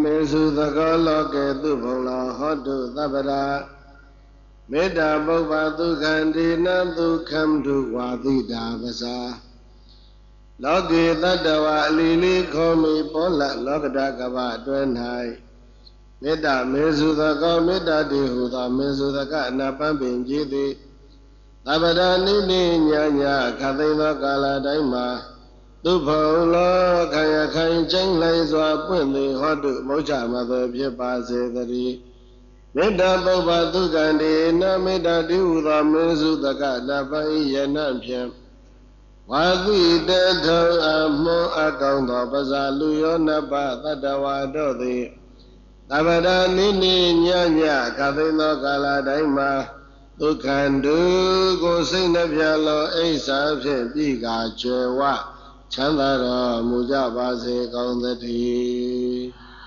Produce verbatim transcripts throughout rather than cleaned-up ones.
မေစုသကောလောကေသူဘုံလောဟောတုသဗ္ဗရာမေတ္တာပုပ္ပသုခန္တိနသုခံတုဝါတိတာပစာလောကေတတ္တဝါအလီလီခောမိပောလလောကတကဗအတွဲ၌မေတ္တာမေစုသကောမေတ္တာတိဟုသောမေစုသကအနာပန်းပင်ကြည်သည်သဗ္ဗရာနိနိညာညာခသိန်သောကာလတိုင်းမှာသူဘုံလောခံရခိုင်ကျင်းလိုက်စွာပွင့်သည်ဟောတုမုတ်ချမသွေဖြစ်ပါစေတည်းမေတ္တာပုပ္ပသုခန္တိနမေတ္တာတိဟုသောမေစုသကတပံယနံဖြင့်ဝါသီတထုံအမွန်အကောင်းသောပဇာလူယောနပသတ္တဝါတို့သည်သဗ္ဗရာနိနိညညခသိန်သောကာလတိုင်းမှာဒုက္ခန္တုကိုစိတ်နှပြလောအိဋ္ဌာဖြင့်ပြီးကာကျွယ်ဝချမ်းသာတော်မူကြပါစေကောင်းသတည်း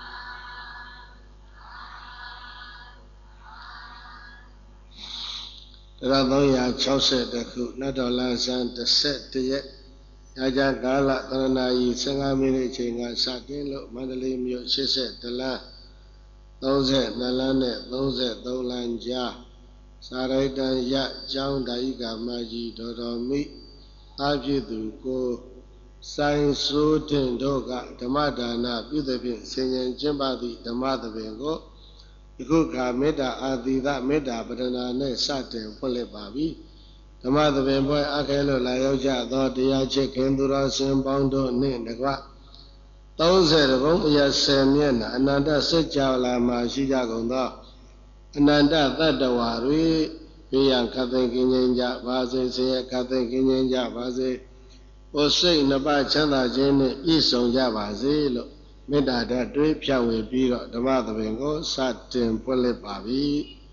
ဒါသုံးရာ၆၁ခုနတ်တော်လန်းဆန်းတစ်ဆက်တရက်ညချမ်းကာလသရဏာကြီး၁၅မိနစ်အချိန်ကစတင်လို့မန္တလေးမြို့၈၁လမ်း၃၂လမ်းနဲ့၃၃လမ်းကြားစာရိတ္တန်ရကျောင်းဒါယိကာမကြီးဒေါ်တော်မိသားဖြစ်သူကိုဆိုင်စိုးတင်တို့ကဓမ္မဒါနပြုသဖြင့်ဆင်ញင်ကျင့်ပသည့်ဓမ္မသဘင်ကိုယခုခါမေတ္တာအာသီသမေတ္တာပဒနာနှင့်စတင်ဖွင့်လှစ်ပါပြီဓမ္မသဘင်ပွဲအခဲလို့လာရောက်ကြသောတရားချစ်ခင်သူတော်စင်ပေါင်းတို့နှင့်တကွသုံးဆယ်ဘုံအရာဆယ်မျက်နှာအနန္တစัจ java လာမှာရှိကြကုန်သောအနန္တသတ္တဝါတွေဘေးရန်ခတ်သိမ်းကင်းငြိမ်းကြပါစေဆင်းရဲခတ်သိမ်းကင်းငြိမ်းကြပါစေဟိုစိတ်နှစ်ပါးချမ်းသာခြင်းနှင့်ပြည့်စုံကြပါစေလို့မေတ္တာဓာတ်တွေဖြန့်ဝေပြီးတော့ဓမ္မသဘင်ကိုစတင်ဖွင့်လှစ်ပါပြီ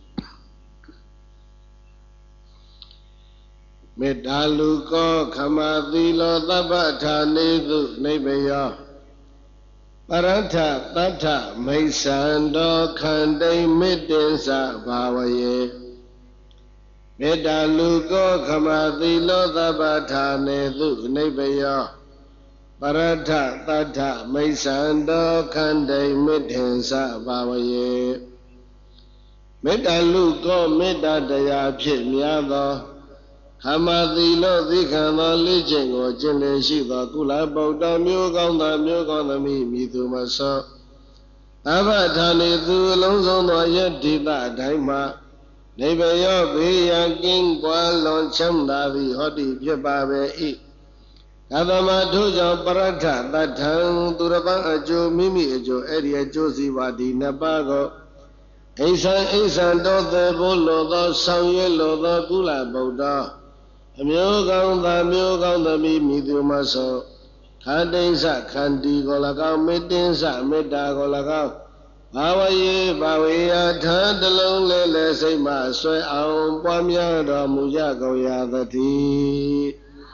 မေတ္တာလူကောခမသီလောသဗ္ဗထာနေသုနိဗ္ဗယောပရထတတ္ထမိစ္ဆန္တောခန္တိမေတ္တင်္စဘာဝယေမေတ္တာလူကောခမသီလောသဗ္ဗထာနေသုနိဗ္ဗယောပရထတတ္ထမိစ္ဆန္တောခန္တိမေတ္တင်္စဘာဝယေမေတ္တာလူကောမေတ္တာတရားဖြင့်များသောခမသီလောသီခံသောလေ့ကျင့်ကိုကျင့်လေရှိသောကုလဗုဒ္ဓမျိုးကောင်းသောမျိုးကောင်းသမီးမိသူမဆောသဗ္ဗထာနေသူအလုံးစုံသောယတ္တိတအတိုင်းမှာနိဗ္ဗယောဘေးရန်ကင်းကွာလွန်ချမ်းသာသည်ဟောတိဖြစ်ပါပဲ၏ကသမထို့ကြောင့်ပရထတထံသူရပန်းအကျိုးမိမိအကျိုးအဲ့ဒီအကျိုးစီပါဒီနှစ်ပါးကိုအိဆံအိဆံတော်သေးဖို့လိုသောဆောင်ရွက်လိုသောကုလဗုဒ္ဓအမျိုးကောင်းသာမျိုးကောင်းသမီးမိသူမဆောခန္တိစ္ဆခန္တီကို၎င်းမေတ္တင်္စမေတ္တာကို၎င်းဘာဝယေဘာဝေယထာတလုံးလဲလဲစိတ်မှဆွဲအောင်ပွားများတော်မူကြကုန်ရာသတည်း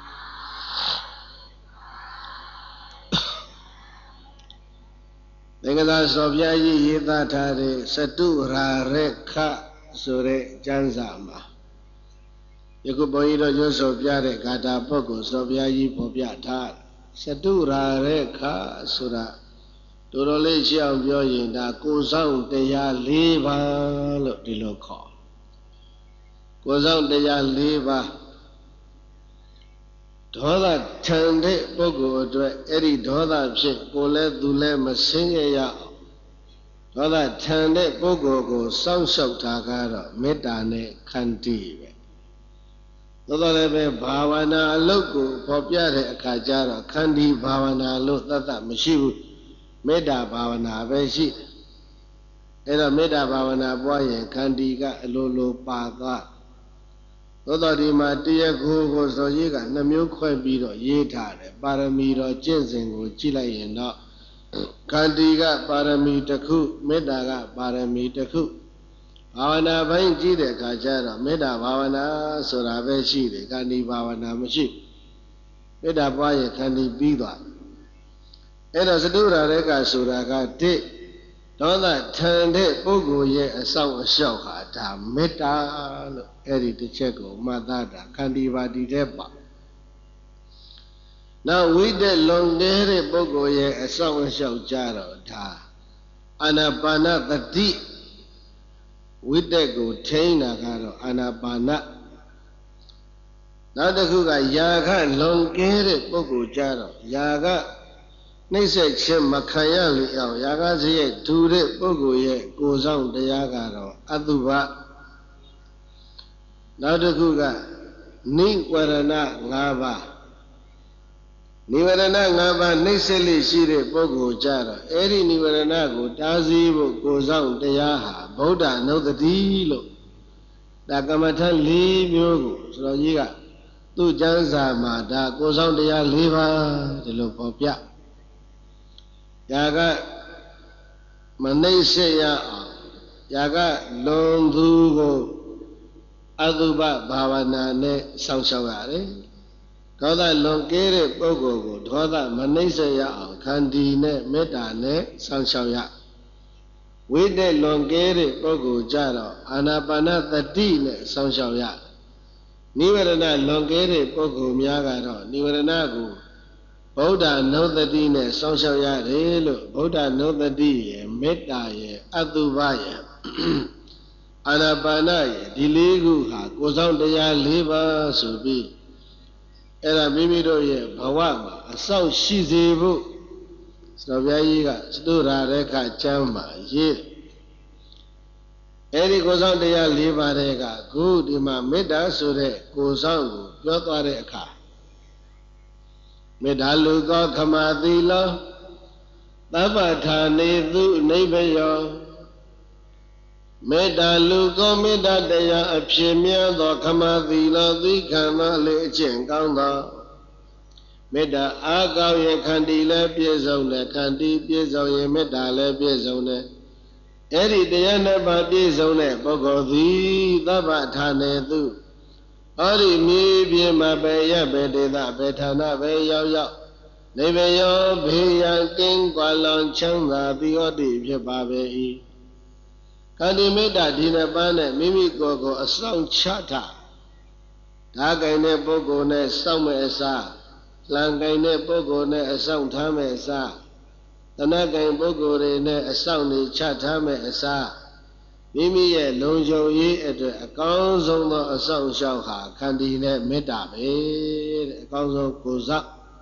သင်္ကသာစောပြကြီးရေးသားထားတဲ့စတုရာရခဆိုတဲ့ကျမ်းစာမှာယခုဘုန်းကြီးတို့ရွတ်ဆိုပြတဲ့ဂါထာပုဒ်ကိုစောပြကြီးဖော်ပြထားစတုရာရခဆိုတာတော်တော်လေးရှင်းအောင်ပြောရင်ဒါကိုယ်ဆောင်တရား၄ပါးလို့ဒီလိုခေါ်ကိုယ်ဆောင်တရား၄ပါးဒေါသထန်တဲ့ပုဂ္ဂိုလ်အတွက်အဲ့ဒီဒေါသဖြင့်ကိုယ်လည်းသူလည်းမဆင်းရဲရအောင်ဒေါသထန်တဲ့ပုဂ္ဂိုလ်ကိုစောင့်ရှောက်တာကတော့မေတ္တာနဲ့ခန္တီပဲသို့တော်လည်းပဲဘာဝနာအလုပ်ကိုဖော်ပြတဲ့အခါကျတော့ခန္တီဘာဝနာလို့သတ်သတ်မရှိဘူးမေတ္တာဘာဝနာပဲရှိအဲ့တော့မေတ္တာဘာဝနာပွားရင်ခန္တီကအလိုလိုပါသွားသို့တော်ဒီမှာတရားကိုကိုဆိုကြီးကနှမျိုးခွဲပြီးတော့ရေးထားတယ်ပါရမီတော်ကျင့်စဉ်ကိုကြည့်လိုက်ရင်တော့ခန္တီကပါရမီတစ်ခုမေတ္တာကပါရမီတစ်ခုဘာဝနာဘိုင်းကြည့်တဲ့အခါကျတော့မေတ္တာဘာဝနာဆိုတာပဲရှိတယ်ခန္တီဘာဝနာမရှိမေတ္တာပွားရင်ခန္တီပြီးသွားအဲ့တော့စတုရာရကဆိုတာကတစ်ဒေါသထန်တဲ့ပုဂ္ဂိုလ်ရဲ့အဆောင်အရှောက်ဟာဒါမေတ္တာလို့အဲ့ဒီတစ်ချက်ကိုမှတ်သားတာခန္တီပါတိတဲ့ပါနောက်ဝိတက်လွန်တဲ့ပုဂ္ဂိုလ်ရဲ့အဆောင်အရှောက်ကြတော့ဒါအာနာပါနသတိဝိတက်ကိုထိန်းတာကတော့အာနာပါနနောက်တစ်ခုကယာကလွန်ကဲတဲ့ပုဂ္ဂိုလ်ကြတော့ယာကနှိမ့်ဆက်ခြင်းမခံရလေအောင်ယာကစရိတ်ဒူတဲ့ပုဂ္ဂိုလ်ရဲ့ကိုယ်ဆောင်တရားကတော့အတုပနောက်တစ်ခုကနိဝရဏ၅ပါးနိဝရဏ၅ပါးနှိမ့်ဆက်လေးရှိတဲ့ပုဂ္ဂိုလ်ကြတော့အဲ့ဒီနိဝရဏကိုတားဆီးဖို့ကိုယ်ဆောင်တရားဟာဗုဒ္ဓအနုတ္တိလို့ဒါကမ္မထ၄မျိုးကိုဆိုတော့ကြီးကသူ့ကျမ်းစာမှာဒါကိုယ်ဆောင်တရား၄ပါးဒီလိုပေါ်ပြယာကမနှိမ့်ဆက်ရအောင်ယာကလွန်သူကိုအတုပဘာဝနာနဲ့စောင့်ရှောက်ရတယ်ဒေါသလွန်ကဲတဲ့ပုဂ္ဂိုလ်ကိုဒေါသမနှိမ့်ဆက်ရအောင်ခန္တီနဲ့မေတ္တာနဲ့စောင့်ရှောက်ရဝိတ္တလွန်ကဲတဲ့ပုဂ္ဂိုလ်ကြတော့အာနာပါနသတိနဲ့စောင့်ရှောက်ရနိဝရဏလွန်ကဲတဲ့ပုဂ္ဂိုလ်များကတော့နိဝရဏကိုဗုဒ္ဓနုတ္တိနဲ့စောင့်ရှောက်ရတယ်လို့ဗုဒ္ဓနုတ္တိရဲ့မေတ္တာရဲ့အတုပရဲ့အာနာပါနရဲ့ဒီလေးခုဟာကိုယ်ဆောင်တရား၄ပါးဆိုပြီးအဲ့ဒါမိမိတို့ရဲ့ဘဝမှာအဆောက်ရှိစေဖို့ဆိုတော့ဘုရားကြီးကစတုရာရခကျမ်းမှာရေးအဲ့ဒီကိုယ်ဆောင်တရား၄ပါးတဲ့ကခုဒီမှာမေတ္တာဆိုတဲ့ကိုယ်ဆောင်ကိုပြောသွားတဲ့အခါမေတ္တာလူသောခမသီလောသဗ္ဗထာနေသူနိဗ္ဗယောမေတ္တာလူကောမေတ္တာတရားအဖြစ်များသောခမသီလောသီခံသောလေအကျင့်ကောင်းသောမေတ္တာအားကောင်းရင်ခန္တီလည်းပြည့်စုံတယ်ခန္တီပြည့်စုံရင်မေတ္တာလည်းပြည့်စုံတယ်အဲ့ဒီတရားနှစ်ပါးပြည့်စုံတဲ့ပုဂ္ဂိုလ်သည်သဗ္ဗထာနေသူဟောဒီမြေပြင်မှာပဲရပဲဒေသပဲဌာနပဲရောက်ရောက်နိဗ္ဗယောဘေးရန်ကင်းကွာလွန်ချမ်းသာပြီးဟောဒီဖြစ်ပါပဲ၏ခန္တီမေတ္တာဒီနှစ်ပါးနဲ့မိမိကိုယ်ကိုအဆောင်ချထားဓာကိုင်တဲ့ပုဂ္ဂိုလ်နဲ့စောင့်မဲ့အစားလံကိုင်တဲ့ပုဂ္ဂိုလ်နဲ့အဆောင်ထားမဲ့အစားတဏှကိုင်ပုဂ္ဂိုလ်တွေနဲ့အဆောင်နေချထားမဲ့အစားမိမိရဲ့လုံခြုံရေးအတွက်အကောင်းဆုံးသောအဆောင်ရှောက်ဟာခန္တီနဲ့မေတ္တာပဲတဲ့အကောင်းဆုံးကိုယ်စား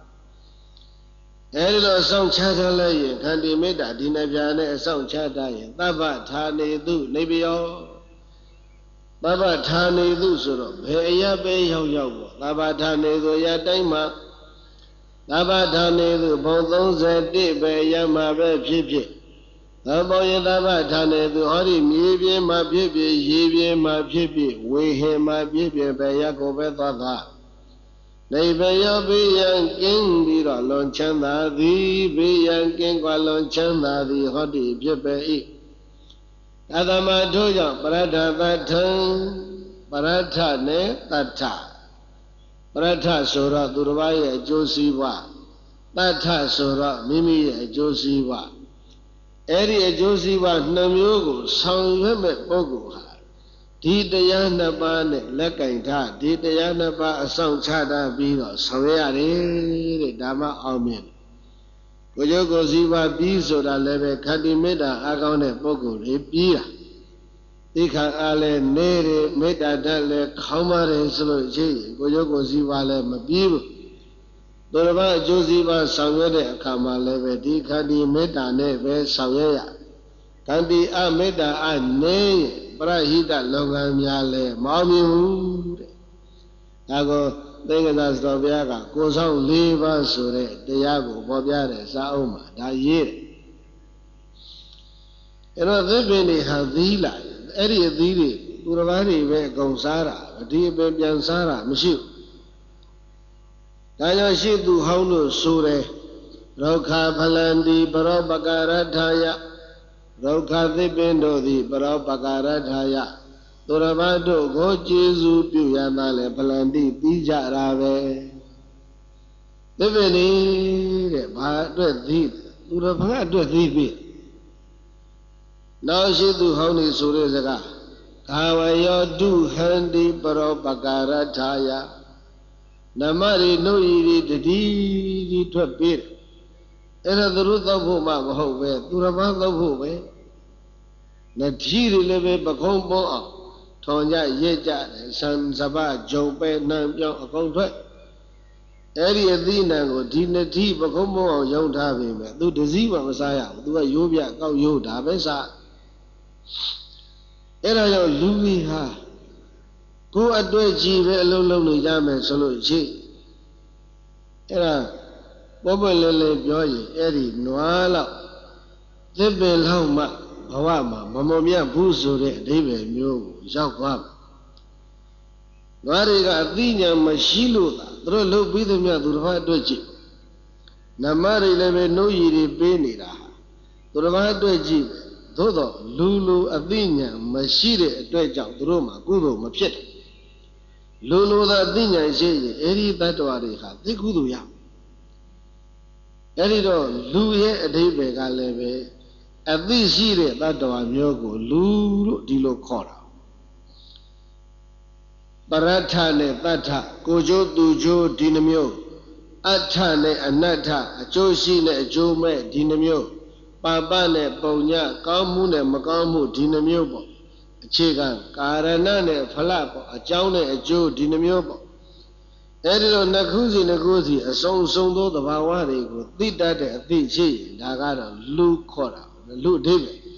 အဲဒီလိုအဆောင်ချထားလိုက်ရင်ခန္တီမေတ္တာဒီနှစ်ပြားနဲ့အဆောင်ချထားရင်သဗ္ဗထာနေသူနိဗ္ဗယောသဗ္ဗထာနေသူဆိုတော့ဘယ်အရာပဲရောက်ရောက်ပေါ့သဗ္ဗထာနေသူအရာတိုင်းမှာသဗ္ဗထာနေသူဘုံသုံးဆယ်တစ်ပဲအရာမှာပဲဖြစ်ဖြစ်သဘောယသဗ္ဗထာနေသူဟောဒီမြေပြင်းမှာဖြစ်ဖြစ်ရေပြင်းမှာဖြစ်ဖြစ်ဝေဟင်မှာဖြစ်ဖြစ်ပဲရကိုပဲသွားသွားနိဗ္ဗယောဘေးရန်ကင်းပြီးတော့လွန်ချမ်းသာသည်ဘေးရန်ကင်းကွာလွန်ချမ်းသာသည်ဟောဒီဖြစ်ပဲ၏အသမထို့ကြောင့်ပရဒသထံပရထနဲ့တထပရထဆိုတော့သူတစ်ပါးရဲ့အကျိုးစီးပွားတထဆိုတော့မိမိရဲ့အကျိုးစီးပွားအဲ့ဒီအကျိုးစီးပွားနှမျိုးကိုဆောင်ရွက်မဲ့ပုဂ္ဂိုလ်ဟာဒီတရားနှစ်ပါးနဲ့လက်ကင်ထားဒီတရားနှစ်ပါးအဆောင်ချတာပြီးတော့ဆောင်ရရတယ်တဲ့ဒါမှအောင်မြင်ကိုယ်ကျိုးကိုယ်စီးပွားပြီးဆိုတာလည်းပဲခန္တီမေတ္တာအားကောင်းတဲ့ပုဂ္ဂိုလ်တွေပြီးတာသိခံအားလည်းနေတယ်မေတ္တာဓာတ်လည်းခေါင်းပါတယ်ဆိုလို့ရှိရင်ကိုယ်ကျိုးကိုယ်စီးပွားလည်းမပြီးဘူးသူတစ်ပါးအကျိုးစီးပွားဆောင်ရွက်တဲ့အခါမှာလည်းပဲဒီခန္တီမေတ္တာနဲ့ပဲဆောင်ရွက်ရခန္တီအမေတ္တာအနေပရဟိတလောကများလည်းမအောင်မြင်ဘူးတဲ့ဒါကိုသင်္ကသာစတော်ဘုရားကကိုယ်ဆောင်၄ပါးဆိုတဲ့တရားကိုပေါ်ပြတဲ့စာအုပ်မှာဒါရေးတယ်အဲ့တော့သစ်ပင်တွေဟာသီးလာအဲ့ဒီအသီးတွေသူတစ်ပါးတွေပဲအကုန်စားတာဒီအပင်ပြန်စားတာမရှိဘူးဒါကြောင့်ရှိသူဟောင်းတို့ဆိုတယ်ရောခဖလန္တိပရောပကာရထာယရောခသစ်ပင်တို့သည်ပရောပကာရထာယသူတစ်ပါးတို့ကိုကျေးဇူးပြုရတာလေဖလန္တိပြီးကြတာပဲသစ်ပင်နေတဲ့ဘာအတွက်သီးသူတစ်ပါးအတွက်သီးပြီနောက်ရှိသူဟောင်းနေဆိုတဲ့စကားကာဝယောတုဟန္တိပရောပကာရထာယနမရီနှုတ်ရည်တတိဒီထွက်ပြေးအဲ့ဒါသူတို့သောက်ဖို့မှမဟုတ်ပဲသူတစ်ပါးသောက်ဖို့ပဲနတိတွေလည်းပဲပကုံးပေါ်အောင်ထောင်ကြရဲကြတယ်ဆံစပါးဂျုံပဲနှံပြောင်းအကုန်ထွက်အဲ့ဒီအသီးနှံကိုဒီနတိပကုံးပေါ်အောင်ရောင်းထားပြီမဲ့သူတစည်းမှမစားရဘူးသူကရိုးပြကောက်ရိုးဒါပဲစားအဲ့ဒါကြောင့်လူကြီးဟာကိုယ်အတွေ့အကြည့်ပဲအလုံးလုံးနေကြမယ်ဆိုလို့ရှိအဲ့ဒါပေါ်ပေါ်လဲလဲပြောရင်အဲ့ဒီနွားလောက်သစ်ပင်လောက်မှဘဝမှာမမောမြတ်ဘူးဆိုတဲ့အဓိပ္ပာယ်မျိုးကိုရောက်သွားပါနွားတွေကအသိဉာဏ်မရှိလို့သာသူတို့လှုပ်ပြီးသမျှသူတစ်ပါးအတွက်ကြည့်နမတွေလည်းပဲနှုတ်ရည်တွေပေးနေတာဟာသူတစ်ပါးအတွက်ကြည့်သို့တော့လူလူအသိဉာဏ်မရှိတဲ့အတွက်ကြောင့်သူတို့မှာကုသိုလ်မဖြစ်တယ်လူလူသာအသိဉာဏ်ရှိရင်အဲ့ဒီတတ္တဝါတွေဟာသိကုသိုလ်ရအဲ့ဒီတော့လူရဲ့အဓိပ္ပာယ်ကလည်းပဲအသိရှိတဲ့တတ္တဝါမျိုးကိုလူလို့ဒီလိုခေါ်တာပရထနဲ့တတ္ထကိုကျိုးသူကျိုးဒီနှမျိုးအဋ္ဌနဲ့အနတ္ထအကျိုးရှိနဲ့အကျိုးမဲ့ဒီနှမျိုးပါပနဲ့ပုံညကောင်းမှုနဲ့မကောင်းမှုဒီနှမျိုးပေါ့အခြေခံကာရဏနဲ့ဖလပေါ့အကြောင်းနဲ့အကျိုးဒီနှမျိုးပေါ့အဲ့ဒီလိုနှစ်ခုစီနှစ်ခုစီအစုံစုံသောသဘာဝတွေကိုသိတတ်တဲ့အသိရှိရင်ဒါကတော့လူခေါ်တာလူအဓိပ္ပာယ်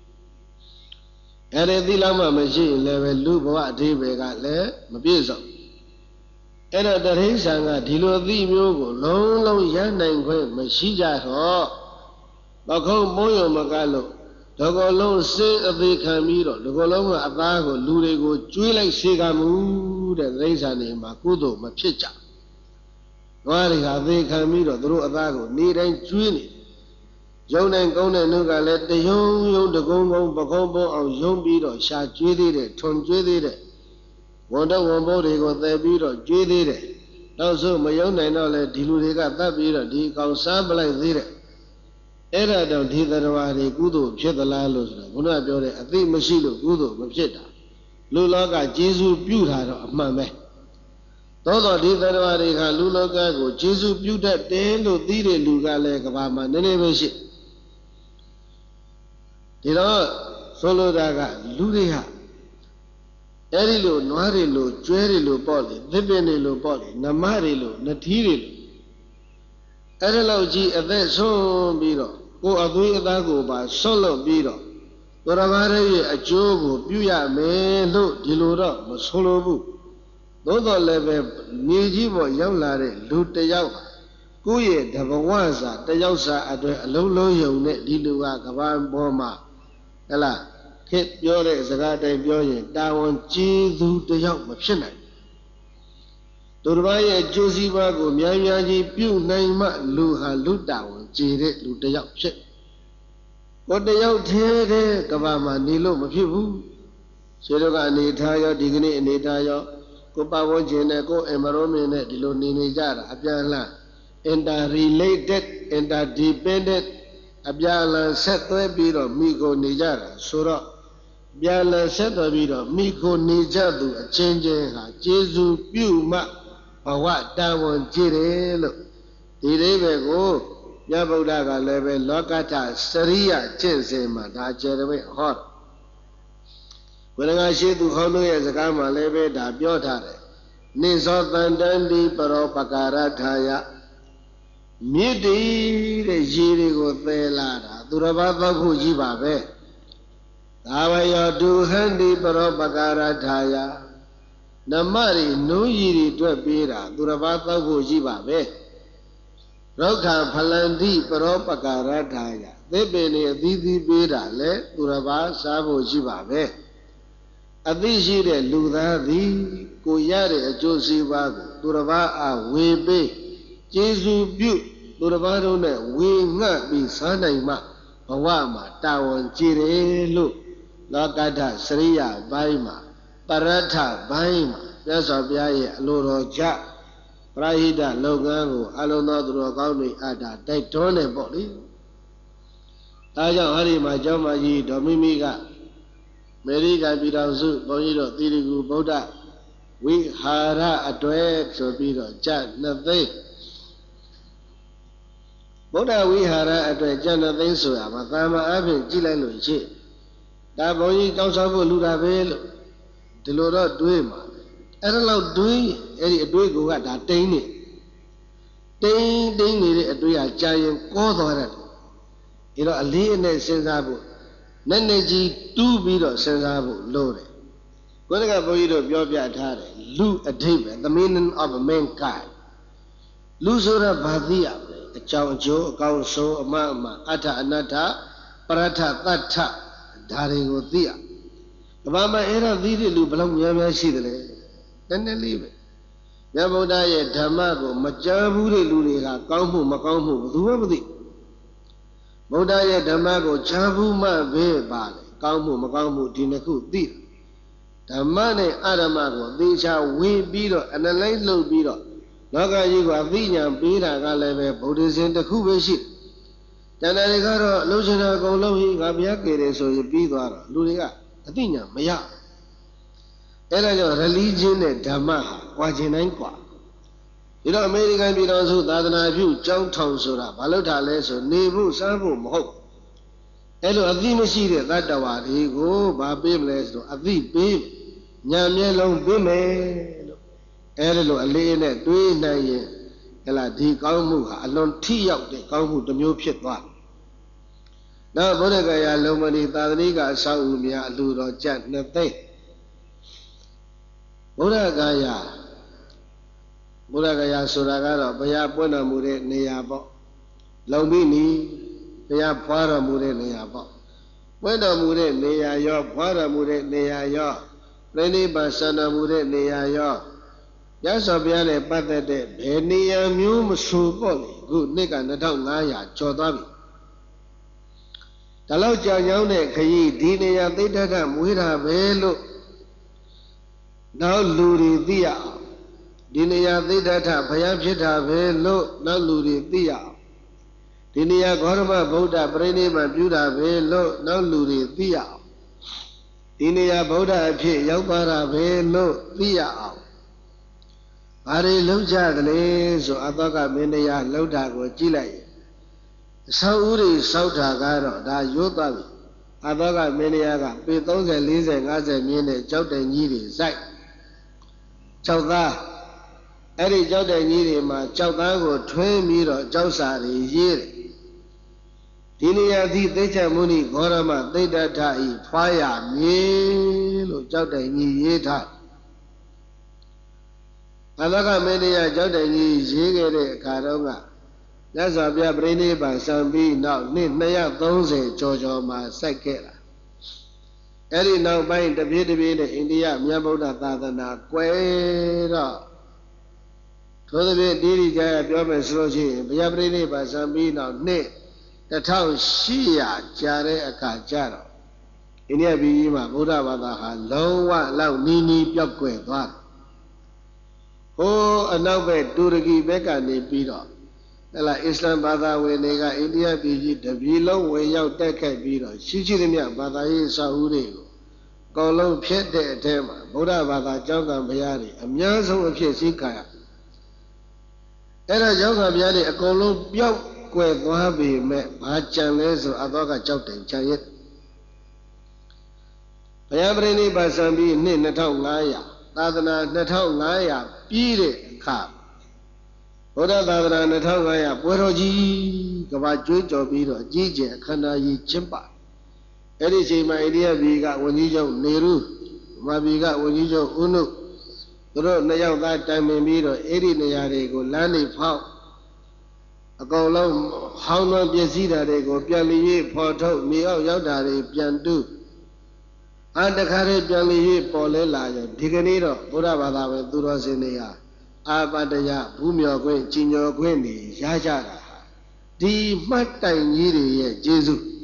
အဲ့ဒီသိလောက်မှမရှိရင်လည်းပဲလူဘဝအဓိပ္ပာယ်ကလည်းမပြည့်စုံအဲ့တော့တရိစ္ဆာန်ကဒီလိုအသိမျိုးကိုလုံးလုံးရနိုင်ခွင့်မရှိကြတော့ဘခုံမိုးရုံမကလို့ဒီကောလုံးစေးအသေးခံပြီးတော့ဒီကောလုံးကအသားကိုလူတွေကိုကျွေးလိုက်စေကမှုတဲ့တရိစ္ဆာန်တွေမှာကုသိုလ်မဖြစ်ကြနွားတွေဟာအသေးခံပြီးတော့သူတို့အသားကိုနေတိုင်းကျွေးနေယုံနိုင်ကောင်းတဲ့နှုတ်ကလည်းတယုံယုံတကုံကုံပကုံပုံအောင်ယုံပြီးတော့ရှာကျွေးသေးတယ်ထွန်ကျွေးသေးတယ်ဝန်တော့ဝန်ပိုးတွေကိုသယ်ပြီးတော့ကျွေးသေးတယ်နောက်ဆုံးမယုံနိုင်တော့လဲဒီလူတွေကတတ်ပြီးတော့ဒီကောင်စားပလိုက်သေးတယ်အဲ့ဒါတော့ဒီသတ္တဝါတွေကုသိုလ်ဖြစ်သလားလို့ဆိုတော့ဘုရားပြောတဲ့အသိမရှိလို့ကုသိုလ်မဖြစ်တာလူလောကကျေးဇူးပြုတာတော့အမှန်ပဲသောတော်ဒီသတ္တဝါတွေကလူလောကကိုကျေးဇူးပြုတတ်တယ်လို့သိတဲ့လူကလည်းကဘာမှာနည်းနည်းပဲရှိဒီတော့ဆိုလိုတာကလူတွေဟာအဲ့ဒီလိုနွားတွေလိုကျွဲတွေလိုပေါ့လေသစ်ပင်တွေလိုပေါ့လေနမတွေလိုနထီးတွေလိုအဲ့ဒါလောက်ကြီးအသက်ဆုံးပြီးတော့ကိုယ်အသွေးအသားကိုပါဆွတ်လွတ်ပြီးတော့သရမရရဲ့အကျိုးကိုပြုရမယ်လို့ဒီလိုတော့မဆိုလိုဘူးသို့တော်လည်းပဲမြေကြီးပေါ်ရောက်လာတဲ့လူတယောက်ကိုယ့်ရဲ့တဘဝစာတယောက်စာအတွက်အလုံးလုံးယုံနဲ့ဒီလူကကဘာပေါ်မှာဟဲ့လားခေတ်ပြောတဲ့စကားတိုင်းပြောရင်တာဝန်ကျေးဇူးတယောက်မဖြစ်နိုင်သူတစ်ပါးရဲ့အကျိုးစီးပွားကိုများများကြီးပြုနိုင်မှလူဟာလူတာဝန်ကျေတဲ့လူတယောက်ဖြစ်ကိုတယောက်သေးတဲ့ကဘာမှာနေလို့မဖြစ်ဘူးဆွေတို့ကအနေထားရောဒီကနေ့အနေထားရောကိုပတ်ဝန်းကျင်နဲ့ကို environment နဲ့ဒီလိုနေနေကြတာအပြန်အလှန် interrelated interdependent အပြန်အလှန်ဆက်သွဲပြီးတော့မိကိုနေကြတာဆိုတော့ပြန်အလှန်ဆက်သွဲပြီးတော့မိကိုနေကြသူအချင်းချင်းဟာကျေးဇူးပြုမှဘဝတာဝန်ကြည့်တယ်လို့ဒီလေးပဲကိုမြတ်ဗုဒ္ဓကလည်းပဲလောကထစရိယကျင့်စဉ်မှာဒါကျေရမိဟောဘုရားရှိသူဟောလို့ရဲ့စကားမှာလည်းပဲဒါပြောထားတယ်နိသောတန္တန္တိပရောပကာရထာယမြစ်တည်တဲ့ရေတွေကိုသယ်လာတာသူတစ်ပါးသောက်ဖို့ကြီးပါပဲဒါဝယောဒုဟန္တိပရောပကာရထာယနမရီနုံးရီတွေတွက်ပေးတာသူတစ်ပါးသောက်ဖို့ကြီးပါပဲဒုက္ခဖလန္တိပရောပကာရထာယသစ်ပင်တွေအသီးသီးပေးတာလဲသူတစ်ပါးစားဖို့ကြီးပါပဲအသိရှိတဲ့လူသားသည်ကိုရတဲ့အကျိုးစီးပွားကိုသူတစ်ပါးအားဝေပေးကျေးဇူးပြုသူတစ်ပါးတို့နဲ့ဝေငှပြီးစားနိုင်မှဘဝမှာတာဝန်ကြည်တယ်လို့လောကထစရိယဘိုင်းမှာပရထဘိုင်းမှာမြတ်စွာဘုရားရဲ့အလိုတော်ကြပရိဟိတလုပ်ငန်းကိုအလုံးသောသူတော်ကောင်းတွေအတာတိုက်တွန်းနေပေါ့လေဒါကြောင့်ဟောဒီမှာကျောင်းမကြီးဒေါ်မိမိကအမေရိကန်ပြည်ထောင်စုဘုန်းကြီးတို့သီရိကူဗုဒ္ဓဝိဟာရအတွဲဆိုပြီးတော့ကြနှစ်သိန်းဗုဒ္ဓဝိဟာရအတွက်ကျန်တဲ့သိန်းဆိုတာမှာသာမန်အဖြစ်ကြည့်လိုက်လို့ရှိဒါဘုန်းကြီးတောင်းစားဖို့လူတာပဲလို့ဒီလိုတော့တွေးမှာအဲ့ဒါလောက်တွေးအဲ့ဒီအတွေးကဒါတိန်းနေတိန်းတိန်းနေတဲ့အတွေးဟာကြာရင်ကောသွားတယ်အဲ့တော့အလေးအနက်စဉ်းစားဖို့နည်းနည်းကြီးတူးပြီးတော့စဉ်းစားဖို့လိုတယ်ကိုယ်ကဘုန်းကြီးတို့ပြောပြထားတယ်လူအဓိပ္ပာယ် the meaning of mankind လူဆိုတာဘာသိရမလဲအကြောင်းအကျိုးအကောင်းဆုံးအမှန်အမှန်အတ္ထအနတ္ထပရထသတ္ထဒါတွေကိုသိရကဘာမှအဲ့ဒါသိတဲ့လူဘယ်လောက်များများရှိသလဲနည်းနည်းလေးပဲမြတ်ဗုဒ္ဓရဲ့ဓမ္မကိုမကြားဘူးတဲ့လူတွေကကောင်းမှုမကောင်းမှုဘယ်သူမှမသိဗုဒ္ဓရဲ့ဓမ္မကိုကြားဘူးမှပဲပါလေကောင်းမှုမကောင်းမှုဒီနှစ်ခုသိဓမ္မနဲ့အဓမ္မကိုသေချာဝေပြီးတော့ analyze လုပ်ပြီးတော့လောကကြီးကိုအသိဉာဏ်ပေးတာကလည်းပဲဗုဒ္ဓဇင်တစ်ခုပဲရှိတယ်တဏှာတွေကတော့အလုံးစုံအကုန်လုံးဟိငါဘုရားကယ်တယ်ဆိုရင်ပြီးသွားတော့လူတွေကအသိဉာဏ်မရအဲ့ဒါကြောင့် religion နဲ့ဓမ္မဟာကွာကျင်တိုင်းကွာဒီတော့အမေရိကန်ပြည်တော်စုသာသနာပြုကျောင်းထောင်ဆိုတာဘာလို့ထားလဲဆိုနေဖို့စားဖို့မဟုတ်အဲ့လိုအသိမရှိတဲ့သတ္တဝါတွေကိုဘာပေးမလဲဆိုတော့အသိပေးဉာဏ်မျက်လုံးပေးမယ်လို့အဲ့ဒါလိုအလေးနဲ့တွေးနိုင်ရင်ဟဲ့လားဒီကောင်းမှုဟာအလွန်ထိရောက်တဲ့ကောင်းမှုတစ်မျိုးဖြစ်သွားနောက်ဗုဒ္ဓဂယာလုံးမဏီသာသနိကအဆောက်အဦများအလူတော်ကျပ်နှစ်သိန်းဗုဒ္ဓဂယာဗုဒ္ဓဂယာဆိုတာကတော့ဘုရားပွင့်တော်မူတဲ့နေရာပေါ့လုံပြီးနီးဘုရားဖွာတော်မူတဲ့နေရာပေါ့ပွင့်တော်မူတဲ့နေရာရောဖွာတော်မူတဲ့နေရာရောပြိဋိဘံစံတော်မူတဲ့နေရာရောရသော်ဘုရားနဲ့ပတ်သက်တဲ့ဘယ်နေရာမျိုးမဆိုပေါ့လေခုနှစ်ကနှစ်ထောင်ငါးရာကျော်သွားပြီဒါလောက်ကြောင်ကြောင်းတဲ့ခရီးဒီနေရာသိဋ္ဌကမွေးတာပဲလို့နောက်လူတွေသိရအောင်ဒီနေရာသိဋ္ဌထဘုရားဖြစ်တာပဲလို့နောက်လူတွေသိရအောင်ဒီနေရာဂေါရမဗုဒ္ဓပြိဋိဘံပြုတာပဲလို့နောက်လူတွေသိရအောင်ဒီနေရာဗုဒ္ဓအဖြစ်ရောက်သွားတာပဲလို့သိရအောင်ဘာတွေလုံးကြသလဲဆိုအသောကမင်းတရားလှုပ်တာကိုကြည့်လိုက်ရင်အဆောက်အဦတွေစောက်တာကတော့ဒါရိုးသွားပြီအသောကမင်းတရားကပေသုံးဆယ် လေးဆယ် ငါးဆယ်မြင်းတဲ့ကြောက်တိုင်ကြီးတွေစိုက်ကြောက်သားအဲ့ဒီကြောက်တိုင်ကြီးတွေမှာကြောက်သားကိုထွင်းပြီးတော့ကြောက်စာတွေရေးတယ်ဒီနေရာသည်သိချမုနိဂေါရမသိတ္တထဤဖွာရမြေလို့ကြောက်တိုင်ကြီးရေးထားအလကမင်းတရားကြောက်တိုင်ကြီးရေးခဲ့တဲ့အခါတော့ကမြတ်စွာဘုရားပြိဋိဘံစံပြီးနောက်နှစ်နှစ်ရာသုံးဆယ်ကျော်ကျော်မှာစိုက်ခဲ့တာအဲ့ဒီနောက်ပိုင်းတပြေးတပြေးနဲ့အိန္ဒိယမြတ်ဗုဒ္ဓသာသနာကွယ်တော့ထို့သဖြင့်ဒီဒီကြရပြောမယ်ဆိုလို့ရှိရင်ဘုရားပြိဋိဘံစံပြီးနောက်နှစ်တစ်ထောင်ရှစ်ရာကြာတဲ့အခါကျတော့အိန္ဒိယပြည်ကြီးမှာဗုဒ္ဓဘာသာဟာလုံးဝလောက်နီးနီးပြောက်ကွယ်သွားတယ်ဟိုးအနောက်ဘက်တူရကီဘက်ကနေပြီးတော့ဟဲ့လားအစ္စလမ်ဘာသာဝင်တွေကအိန္ဒိယပြည်ကြီးတပြည်လုံးဝင်ရောက်တက်ခဲ့ပြီးတော့ရှိရှိသမျှဘာသာရေးစာအုပ်တွေကိုအကုန်လုံးဖျက်တဲ့အထဲမှာဗုဒ္ဓဘာသာကျောင်းကံဘုရားတွေအများဆုံးအဖြစ်ရှိခါရအဲ့ဒါကျောင်းကံဘုရားတွေအကုန်လုံးပျောက်ကွယ်သွားပြီမဲ့ဘာကြံလဲဆိုအသောကကြောက်တယ်ကြံရက်ဘုရားပြိဋိဘံစံပြီးနှစ်နှစ်ထောင်ငါးရာသာသနာနှစ်ထောင်ငါးရာပြီးတဲ့အခါဗုဒ္ဓသာသနာနှစ်ထောင်ငါးရာပွဲတော်ကြီးကဘာကျွေးကြော်ပြီးတော့အကြီးကျယ်အခမ်းအနားကြီးကျင်းပအဲ့ဒီအချိန်မှာအိန္ဒိယပြည်ကဝန်ကြီးချုပ်နေရူမပြည်ကဝန်ကြီးချုပ်ဦးနုသူတို့နှစ်ယောက်သားတိုင်ပင်ပြီးတော့အဲ့ဒီနေရာတွေကိုလမ်းနေဖောက်အကောင်လုံးဟောင်းနှံပစ္စည်းဓာတ်တွေကိုပြန်လျေဖော်ထုတ်မြေအောက်ရောက်တာတွေပြန်တူးအတခါလေးပြန်လျေပေါ်လဲလာရောဒီကနေ့တော့ဘုရားဘာသာပဲသူတော်စင်တွေဟာအာပတယဘူးမြော်ခွင့်ကြီးညော်ခွင့်တွေရကြတာဒီမှတ်တိုင်ကြီးတွေရဲ့ကျေးဇူး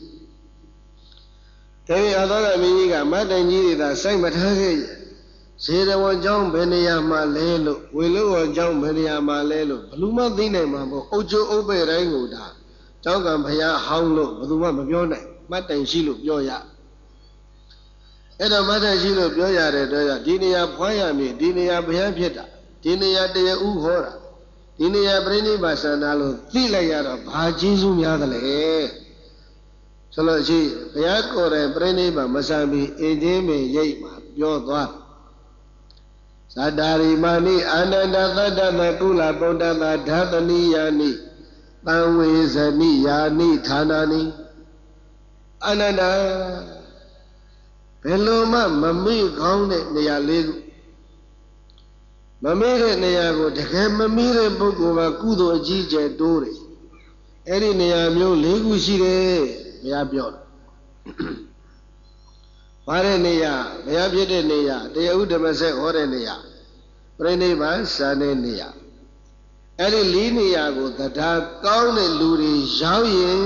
တေအသောကမင်းကြီးကမှတ်တိုင်ကြီးတွေသာစိုက်မထားခဲ့ဇေရဝံကျောင်းဘယ်နေရာမှာလဲလို့ဝေလုဝံကျောင်းဘယ်နေရာမှာလဲလို့ဘယ်သူမှသိနိုင်မှာမဟုတ်အုတ်ချိုးအုပ်ပဲတိုင်းကိုဒါကျောင်းကံဘုရားဟောင်းလို့ဘယ်သူမှမပြောနိုင်မှတ်တိုင်ရှိလို့ပြောရအဲ့တော့မှတ်တိုင်ရှိလို့ပြောရတဲ့အတွက်ဒီနေရာဖွားရမည်ဒီနေရာဘုရားဖြစ်တာဒီနေရာတရားဥဟောတာဒီနေရာပြိဋိဘာဆန္ဒလို့သိလိုက်ရတော့ဘာကျေးဇူးများသလဲဆိုလို့ရှိဘုရားကိုယ်တိုင်ပြိဋိဘာမဆံပြီးအင်းချင်းပင်ရိပ်မှာပြောသွားသတ္တရိမာနိအာနန္ဒသတ္တမကုလဗုဒ္ဓသာဓာတနိယာနိတံဝေဇနိယာနိဌာနာနိအာနန္ဒဘယ်လိုမှမမေ့ကောင်းတဲ့နေရာလေးခုမမေ့တဲ့နေရာကိုတကယ်မမေ့တဲ့ပုဂ္ဂိုလ်ကကုသိုလ်အကြီးကျယ်တိုးတယ်အဲ့ဒီနေရာမျိုး၄ခုရှိတယ်ဘုရားပြောတယ်ဘာတဲ့နေရာဘုရားဖြစ်တဲ့နေရာတရားဥဓမ္မဆက်ဟောတဲ့နေရာပြိဋိဘံစံတဲ့နေရာအဲ့ဒီ၄နေရာကိုတရားကောင်းတဲ့လူတွေရောက်ရင်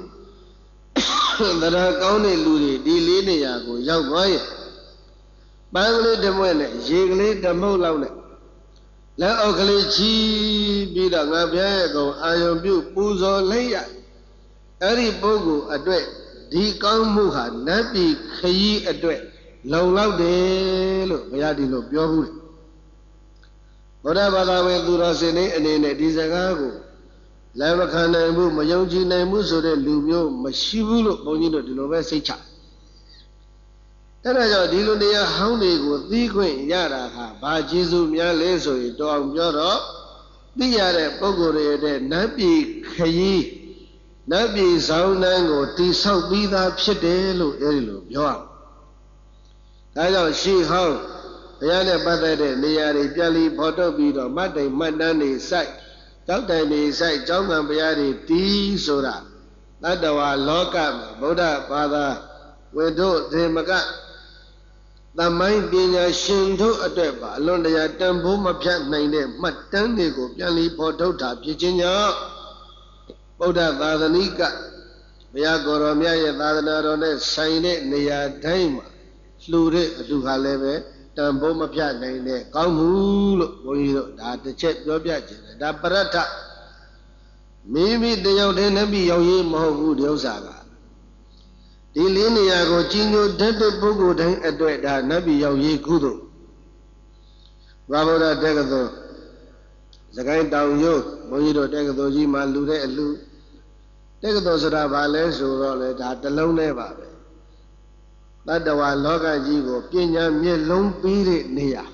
တရားကောင်းတဲ့လူတွေဒီ၄နေရာကိုရောက်သွားရင်ပန်းကလေးတမွဲ့နဲ့ရေကလေးတမုတ်လောက်နဲ့လက်အောက်ကလေးချီးပြီးတော့ငါဘုရားရဲ့ကောင်အာယုံပြုပူဇော်လိုက်ရအဲ့ဒီပုဂ္ဂိုလ်အတွက်ဒီကောင်းမှုဟာနတ်ပြည်ခရီးအတွက်လုံလောက်တယ်လို့ဘုရားဒီလိုပြောဘူးတယ်ဘုရားဘာသာဝင်သူတော်စင်တွေအနေနဲ့ဒီစကားကိုလည်းမခံနိုင်ဘူးမယုံကြည်နိုင်ဘူးဆိုတဲ့လူမျိုးမရှိဘူးလို့ဘုန်းကြီးတို့ဒီလိုပဲစိတ်ချအဲ့ဒါကြောင့်ဒီလိုတရားဟောင်းတွေကိုသိခွင့်ရတာဟာဘာကျေးဇူးများလဲဆိုရင်တော်အောင်ပြောတော့သိရတဲ့ပုဂ္ဂိုလ်တွေတဲ့နတ်ပြည်ခရီးနတ်ပြည်ဆောင်နှန်းကိုတိဆောက်ပြီးသားဖြစ်တယ်လို့အဲဒီလိုပြောအောင်ဒါကြောင့်ရှေးဟောင်းဘုရားနဲ့ပတ်သက်တဲ့နေရာတွေပြန်လီဖော်ထုတ်ပြီးတော့မတ်တိုင်မတ်တန်းတွေစိုက်တောက်တိုင်တွေစိုက်ကျောင်းကံဘုရားတွေတီးဆိုတာတတ္တဝါလောကမှာဗုဒ္ဓဘာသာဝင်တို့ဒေမကသမိုင်းပညာရှင်တို့အတွက်ပါအလွန်တရာတန်ဖိုးမဖြတ်နိုင်တဲ့မှတ်တမ်းတွေကိုပြန်လီဖော်ထုတ်တာဖြစ်ခြင်းကြောင့်ဗုဒ္ဓသာသနိကဘုရားကိုယ်တော်မြတ်ရဲ့သာသနာတော်နဲ့ဆိုင်တဲ့နေရာတိုင်းမှာလှူတဲ့အလှူဟာလည်းပဲတန်ဖိုးမဖြတ်နိုင်တဲ့ကောင်းမှုလို့ဘုန်းကြီးတို့ဒါတစ်ချက်ပြောပြခြင်းတယ်ဒါပရတ္ထမိမိတယောက်တည်းနဲ့ပြီးရောက်ရေးမဟုတ်ဘူးဒီဥစ္စာကဒီလေးနေရာကိုကြီးညိုတတ်တဲ့ပုဂ္ဂိုလ်တိုင်းအတွက်ဒါနတ်ပြည်ရောက်ရေးကုသိုလ်ဘာဗုဒ္ဓတက္ကသိုလ်စကိုင်းတောင်ရိုးဘုန်းကြီးတို့တက္ကသိုလ်ကြီးမှာလူတဲ့အလှတက္ကသိုလ်ဆိုတာဘာလဲဆိုတော့လေဒါတစ်လုံးနဲ့ပါပဲတတ္တဝါလောကကြီးကိုပညာမျက်လုံးပေးတဲ့နေရာ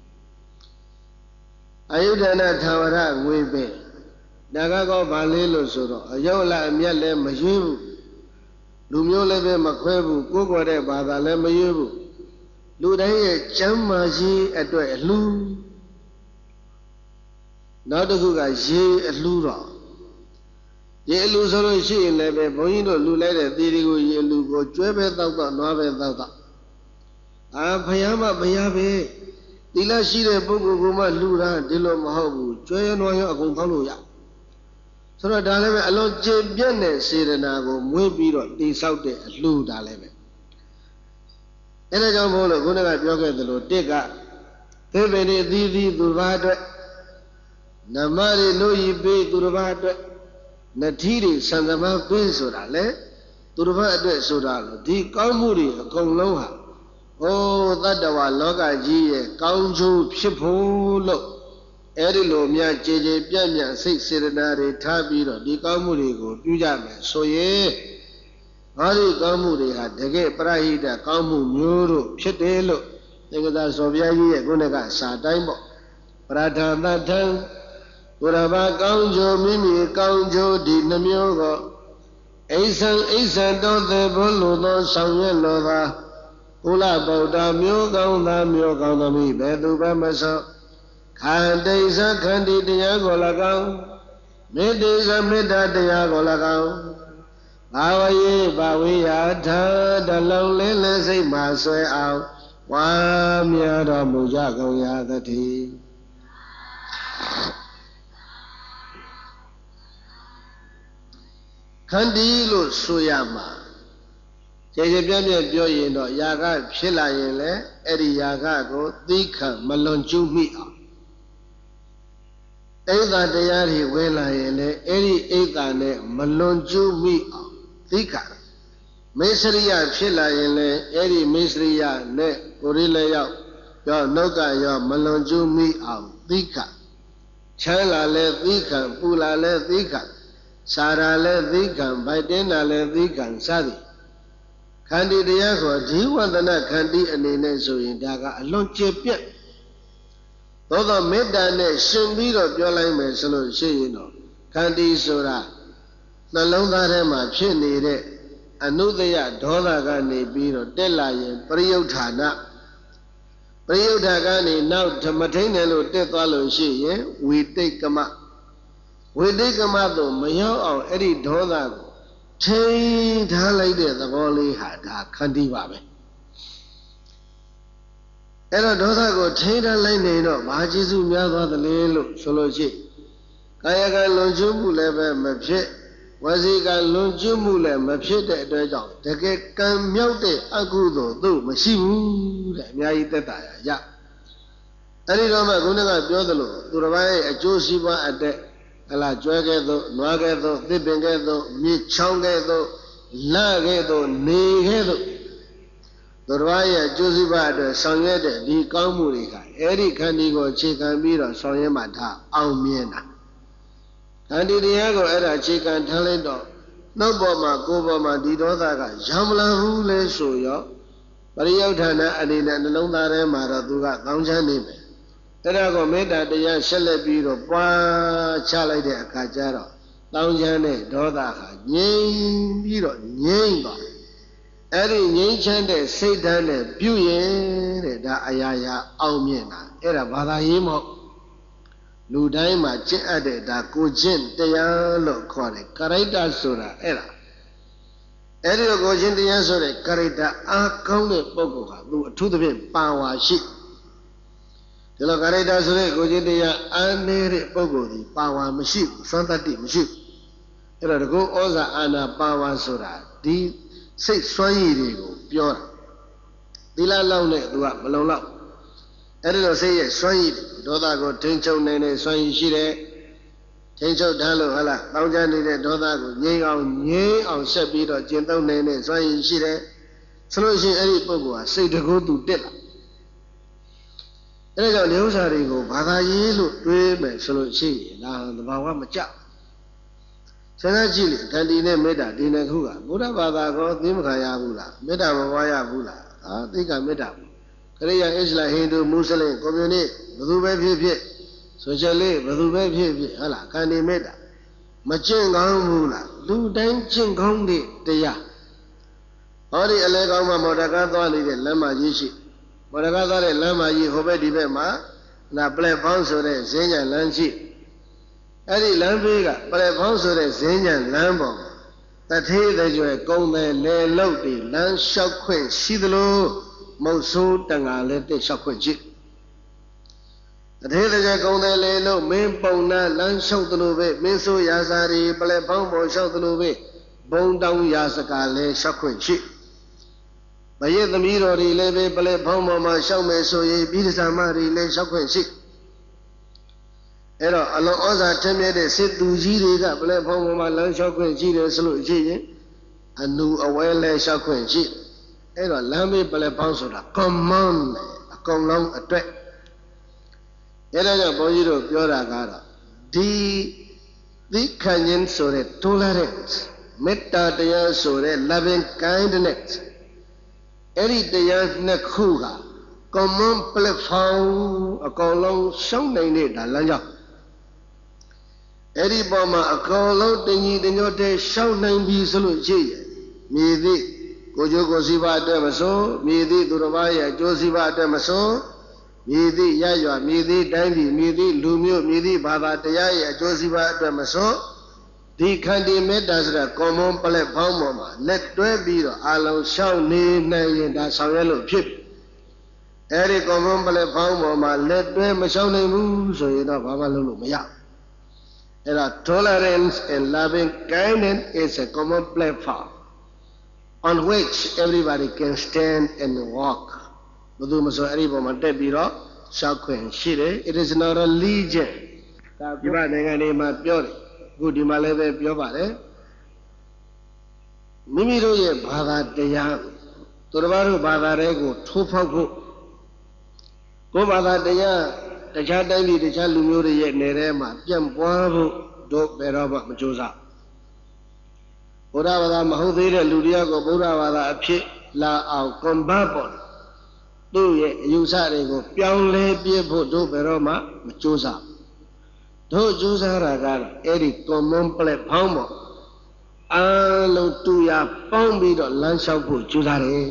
အယုဒ္ဓနာထာဝရငွေပင်ဒါကောဘာလဲလို့ဆိုတော့အယုတ်လာအမျက်လည်းမရွေးဘူးလူမျိုးလည်းပဲမခွဲဘူးကိုယ်ကွယ်တဲ့ဘာသာလည်းမရွေးဘူးလူတိုင်းရဲ့ကျမ်းမာရေးအတွက်အလှနောက်တစ်ခုကရေအလှတော့ရေအလှဆိုလို့ရှိရင်လည်းပဲဘုန်းကြီးတို့လှူလိုက်တဲ့သီတွေကိုရေအလှကိုကျွဲပဲတောက်တော့နွားပဲတောက်တော့အာဘုရားမဘုရားပဲသီလရှိတဲ့ပုဂ္ဂိုလ်ကမှလှူတာဒီလိုမဟုတ်ဘူးကျွဲရနွားရအကုန်တောက်လို့ရဆိုတော့ဒါလည်းပဲအလုံးကျေပြတ်တဲ့စေတနာကိုမွေးပြီးတော့တိဆောက်တဲ့အလှူဒါလည်းပဲအဲဒါကြောင့်မို့လို့ခုနကပြောခဲ့သလိုတစ်ကသေဗေဒီအသီးသီးသူတစ်ပါးအတွက်နမရီလို့ဤပေးသူတစ်ပါးအတွက်နထီတွေစံသမပေးဆိုတာလေသူတစ်ပါးအတွက်ဆိုတာလို့ဒီကောင်းမှုတွေအကုန်လုံးဟာဟိုတတ္တဝါလောကကြီးရဲ့ကောင်းကျိုးဖြစ်ဖို့လို့အဲ့ဒီလိုများကြည်ကြည်ပြန့်ပြန့်စိတ်စေတနာတွေထားပြီးတော့ဒီကောင်းမှုတွေကိုပြုကြမယ်ဆိုရင်ဟောဒီကောင်းမှုတွေဟာတကယ်ပရဟိတကောင်းမှုမျိုးတို့ဖြစ်တယ်လို့သင်္ကသာစော်ဘုရားကြီးရဲ့ခုနကစာတိုင်းပေါ့ပရဒသတ္ထံဘုရားဘာကောင်းကျိုးမိမိကောင်းကျိုးဒီနှမျိုးကိုအိဆံအိဆံတော်တဲ့ဘုလိုသောဆောင်ရွက်လိုသာကုလဗုဒ္ဓမျိုးကောင်းသားမျိုးကောင်းသမီးဘယ်သူပဲမဆော့ခန္တိသခန္တိတရားကို၎င်းမေတ္တိသမေတ္တာတရားကို၎င်းဘာဝေဘာဝေယထာတလုံးလေးလေးစိတ်မှဆွဲအောင်ဝါမြတ်တော်မူကြကုန်ရသတည်းခန္တီလို့ဆိုရမှာကျေကျေပြန့်ပြန့်ပြောရင်တော့ຢာကဖြစ်လာရင်လည်းအဲ့ဒီຢာကကိုသိခံမလွန်ကျူးမိအောင်အိဋ္ဌာတရားတွေဝင်လာရင်လည်းအဲ့ဒီအိဋ္ဌာနဲ့မလွန်ကျူးမိအောင်သိခံမေစရိယဖြစ်လာရင်လည်းအဲ့ဒီမေစရိယနဲ့ကိုယ်ရည်လည်းရောက်ရောနှုတ်ကရောမလွန်ကျူးမိအောင်သိခံ Chala le thikan, pula le thikan, sara le thikan, baitina le thikan, sadi. Khandi Diyako, Jiwandana Khandi Anine Suyin Daga, Alon Chipia. Though Medane, Shimbiro, Yolame Salo Shino, Khandi Sura, Nalonga Rema, Chinide, Anudaya, Dolagani Biro, Delayan, Priyotana. Priyotagani, now Tamatanelo, Deathalo Shi, we take a ma. We take a mother, Mayo or Eddie Dolago. Chain Halide, the volley had a candy baby. And a daughter go chain a line, no, Majizu Miava the Lelo, Soloji. Kayaga Lonjumu leve Mapshe, was he got Lonjumule Mapshe at the dog. The get come mute Agudo, do Mashimu, Yaitaya, ya. Aridoma Gunaga Biodolo, Duravai, a Josiba at the Ala Juagedo, Nuagedo, Dibengedo, Michongedo, Lagedo, Negedo. Durvaya, Josiba, Sangede, Di Kamurika, Eri Candigo, Chicken Mira, Soyamata, Almiena. Candy Diago era chicken talento, no bomba, go bomba, Didodaga, Jamla Rule Soyo, Pariotana, Adina, and Londare Maraduga, Downjanime. Terago made that the young Shelebiro, Ba Chala de Cajaro, Downjane, Dodaga, Yen Biro, Yenba. Eri Yenchande, Satan, Buyen, da Ayaya, Almiena, Era Badayimo, Ludaima, Jade, da Gojin, the Yalo Kore, Karita Sura, Era. Eri Gojin, the Yansore, Karita, Akone Bogoha, to the wind, Pawa sheep. The Locareta Sure, Gojidia, Anere Bogodi, Pawa Machine, Santa Di Machine. Era the go Oza Anna Pawa Sura, di six Swahili, pure. Dila Lone, Dua, Malona. Erino say, Swahili, Doda go Tencho Nene, Swahili Shire, Tencho Dalo Hala, Baujani, Doda go, Ye on Ye on Shabido, Gento Nene, Swahili Shire, Solution Eri Bogoa, say to go to Dilla. There is a news article, Badayi look dream, Solution, now the Bawamacha. Senachili, Candine Meda, Dina Hula, Buddha Badago, Dimkaya Bula, Meda Waya Bula, I think I met up. Korea is like Hindu, Muslim, community, Badube Pipi, socially, Badube Pipi, Hala, Kandi Meda. Machin Gambula, do dancing Gondi, the Ya. Ori Alegama Modagato, Lama Yishi. Modagato, Lama Yi, Hobe Dibema, La Play Ponso, Zenya Lanchi. Eddie Lambiga, but I also the Zenya Lambo. That he that you are going there, lay low the land shall quit, see the low, Mosu, Tanga, let the shall quit. That he that you are going there, lay low, main bona, land shall the love, Minso Yazari, Pale Pombo shall the love, bone down Yazaka, lay shall quit. But yet the mirror, lay Pale Pombo, my shall me so ye beat his amari, lay shall quit. Ero along oza temede sit to Jiriga, Play Pomma, Land Shokwen, Jiri, Salute Jiri, and knew a well lay Shokwen Jiri. Ero Lambi Play Ponsoda, come on, come long a track. Ero Bojiro, Piora Gara. The the canyon sore tolerance, metta deya sore loving kindness. Eri deya nakuga, come on, play found a colon, some name da lanja. Eri Bama, a call dingy, the note, shout nine be salute. Me the Gojo Gosiva Demaso, me the Duravaya, Josiva Demaso, me the Yaya, me the Dandy, me the Lumio, me the Baba Yaya, Josiva Demaso, the candy made as a common palette palmoma. Let there be allow shout name nine that Samuel Pip. Eri common palette palmoma, let them shout name, so you know Baba Lumia. Tolerance and loving kindness is a common platform on which everybody can stand and walk. It is not a religion. Mimiroye Bada Deya, Turbaru Bada Rego, Tupago, Go Bada Deya. တခြားတိုင်းပြည်တခြားလူမျိုးတွေရဲ့နေထဲမှာပြန့်ပွားဖို့တို့ဘယ်တော့မှမကြိုးစားဘုရားဘာသာမဟုတ်သေးတဲ့လူတရားကိုဘုရားဘာသာအဖြစ်လာအောင်ကွန်ဗတ်ပေါ်သူ့ရဲ့အယူဆတွေကိုပြောင်းလဲပြဖို့တို့ဘယ်တော့မှမကြိုးစားတို့ကြိုးစားတာကတော့အဲ့ဒီ common platform ပေါ့အားလုံးတူရပေါင်းပြီးတော့လမ်းလျှောက်ဖို့ကြိုးစားတယ်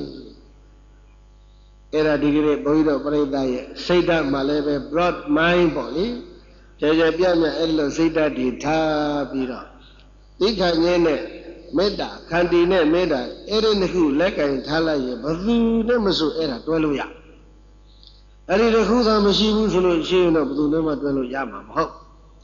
အဲ့ဒါဒီကနေ့ဘုန်းကြီးတို့ပြိဿရဲ့စိတ်ဓာတ်မှလည်းပဲ broad mind ပေါ့လေကျေကျေပြတ်ပြတ်အဲ့လိုစိတ်ဓာတ်တွေထားပြီးတော့သိက္ခာဉာဏ်နဲ့မေတ္တာခန္တီနဲ့မေတ္တာအဲ့ဒီနှစ်ခုလက်ကင်ထားလိုက်ရင်ဘယ်သူနဲ့မဆိုအဲ့ဒါတွဲလို့ရအဲ့ဒီတစ်ခုသာမရှိဘူးဆိုလို့ရှိရင်တော့ဘယ်သူနဲ့မှတွဲလို့ရမှာမဟုတ်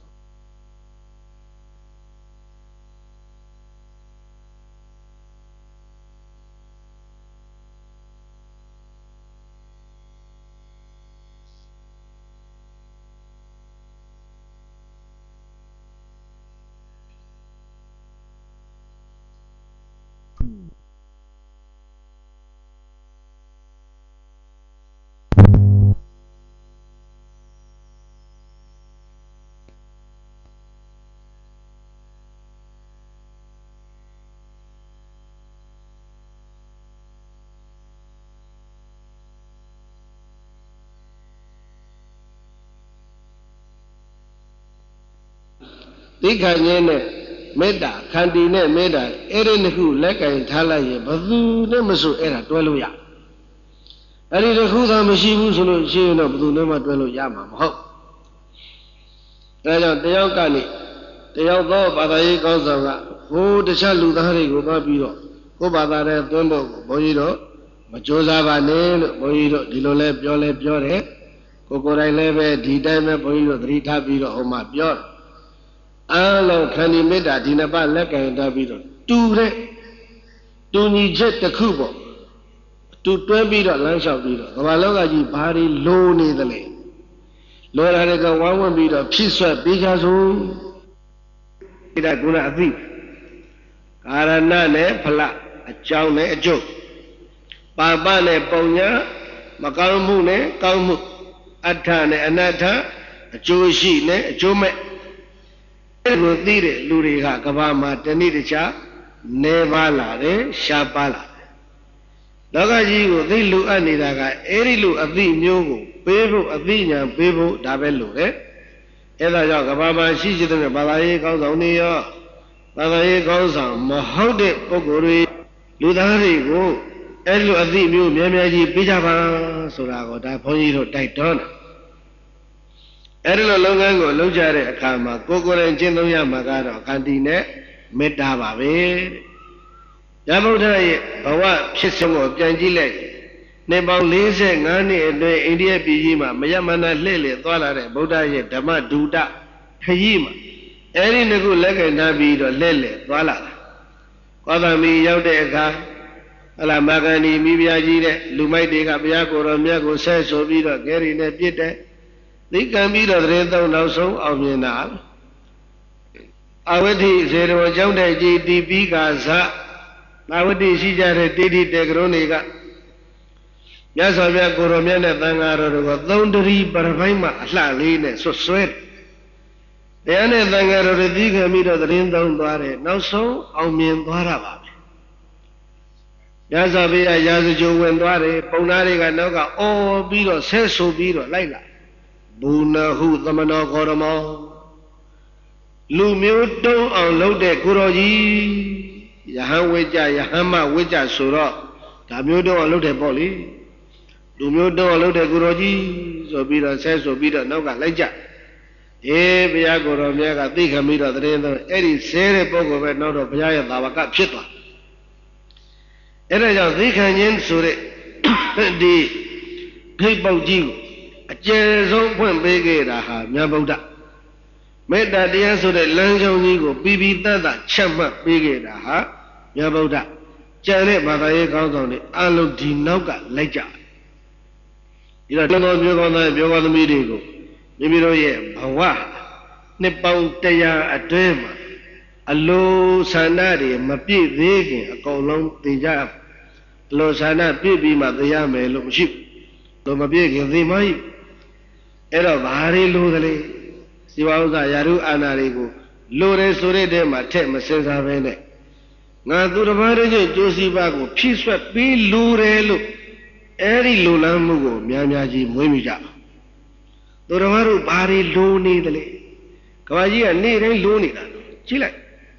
သိက္ခာဉာဏ်နဲ့မေတ္တာခန္တီနဲ့မေတ္တာအဲ့ဒီနှစ်ခုလက်ကင်ထားလိုက်ရင်ဘယ်သူနဲ့မဆိုအဲ့ဒါတွဲလို့ရအဲ့ဒီတစ်ခုသာမရှိဘူးဆိုလို့ရှိရင်တော့ဘယ်သူနဲ့မှတွဲလို့ရမှာမဟုတ်အဲဒါကြောင့်တယောက်ကနေတယောက်သောဘာသာရေးကောင်းဆောင်ကဟိုတခြားလူသားတွေကိုသွားပြီးတော့ကိုယ်ဘာသာတဲ့သွင်းဖို့ဘုန်းကြီးတို့မကြိုးစားပါနဲ့လို့ဘုန်းကြီးတို့ဒီလိုလဲပြောလဲပြောတယ်ကိုကိုယ်တိုင်လည်းပဲဒီတိုင်းပဲဘုန်းကြီးတို့သတိထားပြီးတော့ဟိုမှာပြောတယ်အားလုံးခန္ဒီမေတ္တာဒီနှစ်ပါးလက်ကင်ထားပြီးတော့တူတဲ့တူညီချက်တစ်ခုပေါ့တူတွဲပြီးတော့လမ်းလျှောက်ပြီးတော့ကမ္ဘာလောကကြီးဘာတွေလိုနေသလဲလိုတာတွေကဝမ်းဝန်းပြီးတော့ဖြစ်ဆွဲပေးကြစို့ဒီကကုဏအသိကာရဏနဲ့ဖလအကြောင်းနဲ့အကျိုးပါပနဲ့ပုံညာမကောင်းမှုနဲ့ကောင်းမှုအဋ္ဌနဲ့အနတ္ထအကျိုးရှိနဲ့အကျိုးမဲ့ကိုသိတဲ့လူတွေကကဘာမှာတဏှိတခြားနေပါလာတယ်ရှားပါလာတယ်လောကကြီးကိုသိလူအပ်နေတာကအဲ့ဒီလူအသိမျိုးကိုပေးဖို့အသိဉာဏ်ပေးဖို့ဒါပဲလို့တယ်အဲ့ဒါကြောင့်ကဘာမှာရှိရှိတဲ့ဘာသာရေးကောင်းဆောင်တွေရောဘာသာရေးကောင်းဆောင်မဟုတ်တဲ့ပုဂ္ဂိုလ်တွေလူသားတွေကိုအဲ့လိုအသိမျိုးများများကြီးပေးကြပါဆိုတာကိုဒါဘုန်းကြီးတို့တိုက်တွန်းတယ်အဲ့ဒီလိုလုပ်ငန်းကိုလုပ်ကြတဲ့အခါမှာကိုယ်ကိုယ်တိုင်ကျင့်သုံးရမှာကတော့ခန္တီနဲ့မေတ္တာပါပဲရဗုဒ္ဓရဲ့ဘဝဖြစ်ဆုံးကိုပြန်ကြည့်လိုက်နှစ်ပေါင်း၄၅နှစ်အတွင်းအိန္ဒိယပြည်ကြီးမှာမယမနာလှည့်လည်သွားလာတဲ့ဗုဒ္ဓရဲ့ဓမ္မဒုတခရီးမှာအဲ့ဒီနှစ်ခုလက်ကင်ထားပြီးတော့လှည့်လည်သွားလာတာကောသမီရောက်တဲ့အခါဟလာမဂန္ဒီမိဖုရားကြီးတဲ့လူမိုက်တွေကဘုရားကိုယ်တော်မြတ်ကိုဆဲဆိုပြီးတော့ဂဲရီနဲ့ပြစ်တဲ့သိကံပြီးတော့တရင်သုံးနောက်ဆုံးအောင်မြင်တာအဝိဓိဇေရဝကျောင်းတဲ့ကြီးတီပိကာဇအဝိဓိရှိကြတဲ့တိတိတေကရုံးတွေကမြတ်စွာဘုရားကိုယ်တော်မြတ်နဲ့သံဃာတော်တို့ကသုံးတရီပရပိုင်းမှာအလှလေးနဲ့ဆွဆွဲတရားနဲ့သံဃာတော်တွေသိကံပြီးတော့တရင်သုံးသွားတယ်နောက်ဆုံးအောင်မြင်သွားတာပါပဲမြတ်စွာဘုရားရာဇကြိုဝင်သွားတယ်ပုံသားတွေကနောက်ကအော်ပြီးတော့ဆဲဆိုပြီးတော့လိုက်လာဘူနဟုသမနောခောရမောလူမျိုးတုံးအောင်လုပ်တဲ့ကိုတော်ကြီးယဟန်ဝိကြယဟန်မဝိကြဆိုတော့ဒါမျိုးတုံးအောင်လုပ်တယ်ပေါ့လေလူမျိုးတုံးအောင်လုပ်တဲ့ကိုတော်ကြီးဆိုပြီးတော့ဆဲဆိုပြီးတော့နောက်ကလိုက်ကြအေးဘုရားကိုတော်မြတ်ကသိခံပြီးတော့တရင်တော့အဲ့ဒီဆဲတဲ့ပုဂ္ဂိုလ်ပဲနောက်တော့ဘုရားရဲ့သာဝကဖြစ်သွားအဲ့ဒါကြောင့်သိခံခြင်းဆိုတဲ့ဒီခိတ်ပေါက်ကြီးကိုအကျယ်ဆုံးဖွင့်ပေးခဲ့တာဟာမြတ်ဗုဒ္ဓမေတ္တာတရားဆိုတဲ့လမ်းကြောင်းကြီးကိုပြီးပြီးတတ်တတ်ချက်မှတ်ပေးခဲ့တာဟာမြတ်ဗုဒ္ဓကျန်တဲ့ဘာသာရေးကောင်းဆောင်တွေအလုံးဒီနောက်ကလိုက်ကြဒီတော့တော်တော်ပြောကောင်းတဲ့ပြောကောင်းသမီးတွေကိုမိမိတို့ရဲ့ဘဝနှစ်ပေါင်းတရားအတွင်းမှာအလိုဆန္ဒတွေမပြည့်သေးခင်အကုန်လုံးသိကြအလိုဆန္ဒပြည့်ပြီးမှသိရမယ်လို့မရှိဘူးလို့မပြည့်ခင်သိမကြီး Ero Bari Ludali, Siwauza Yaru Anarigo, Lure Surede Mate Masenza Vene. Nadurabari Josi Bago, Peace be Lure, Eri Lulamugo, Mianyaji Mumija. Duramaru Bari Luni the Lay. Kawaji and Nere Luni, Chile.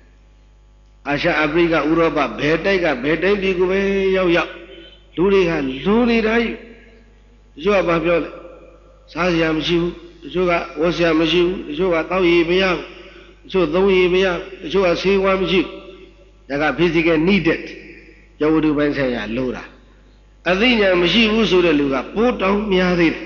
Asha Abriga Uroba, Betega, Bete Biguwe, Yao Yao. Luriga, Luni Rai. Joa Babiole. Saziam Shiu, Joga, Wasiam Shiu, Joga Taui Miao, Jo Doi Miao, Joa Siwam Shiu. Yaga Pisigan needed. Jawudu Bensaya, Lura. Adina Mishi Usura Luga, put on Miadi.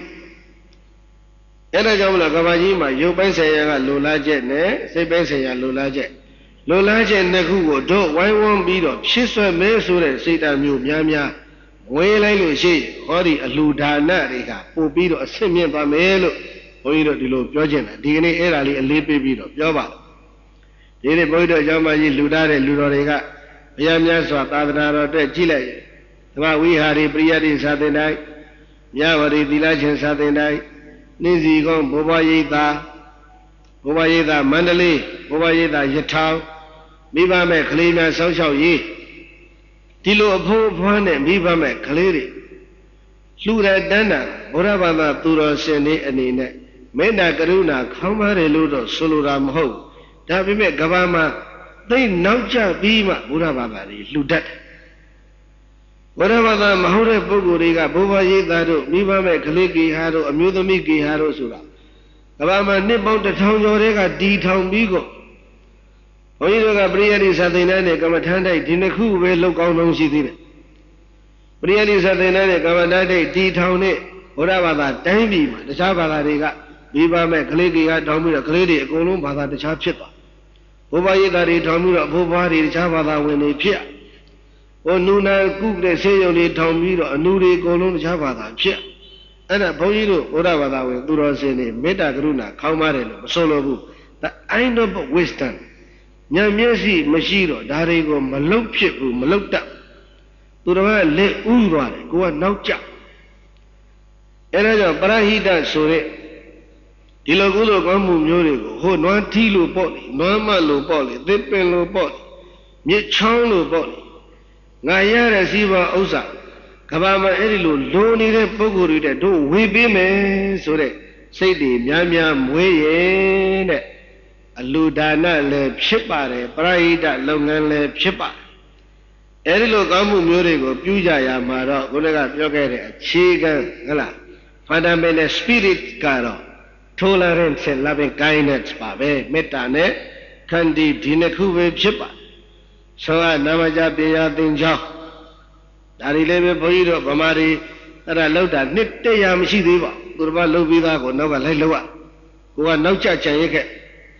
Ena Jamla Gavajima, you Bensaya, Lula Jet, ne, say Bensaya, Lula Jet. Lula Jet Naku, do, why won't be done? She's a mesure, Sita Mu, Yamia. Well, I will say, Hori, a Ludana, Riga, Pobido, a Simian Pamelo, Oido de Lo Piogena, D N A Erali, a Lipi Bido, Jova. Dede Boido Jamaji, Ludare, Ludorega, Yamia, Tadana, Chile. We had a Priya Saturday night, Yavari, the Legend Saturday night, Nizi Gon, Bobayeta, Bobayeta, Mandali, Bobayeta, Yatao, Viva me, Kalina, Social Ye. Tilo of one and Viva me, Kaliri. Lura Dana, Borabana, Tura Sene and Ine, Mena Garuna, Kamare Ludo, Soluram Ho, Davime Gavama, they Nauja Bima, Burabari, Ludat. Whatever the Mahore Buguriga, Buba Yedado, Viva me, Kaliki Hado, Amudamiki Hado Sura. Gavama nip out the town Yorega, D town Bigo. Oidoga Briani Satinane, Gamatande, Dinaku, where look on on City. Briani Satinane, Gamatande, D town, whatever that, Dami, the Chabala Riga, Viva me, Kaliki, Domina, Kalidi, Golum, Bada, the Chapchita. Buba Yedari, Tomura, Bubari, Chabala, when they appear. O Nuna, cook the Sayo, Tomiro, a Nuri, Golum, Chabala, Chia. And a Boyro, whatever that way, Durosene, Meta Gruna, Kaumarelo, Solo, the end of wisdom. Nyamyasi, Mashiro, Darigo, Malopchip, Malopta. Turava le Urare, go on now chap. Eraja Barahida Sore. Tilagulo Gamu Murigo, Ho non Tilu Poli, Normalo Poli, Dipelo Poli, Michano Poli. Nayara Siva Osa, Kabama Erilu, Loni Poguri, do we be me, Sore, say the Nyamya Muye. Ludana le Chipare, Praida, Longan le Chipa. Erilo Gamu Murigo, Puja Yamara, Gunaga Yogere, Chigan, Gala, Fundamental Spirit Caro, Tolerance and Loving Kindness, Babe, Metane, Kandi, Dinaku, Chipa. So I Namaja Bia Dinja. Dari lebe Boido, Bamari, that I love that Nitte Yamshi Diva, Durba Lubida, Nova Leloa, who are no church and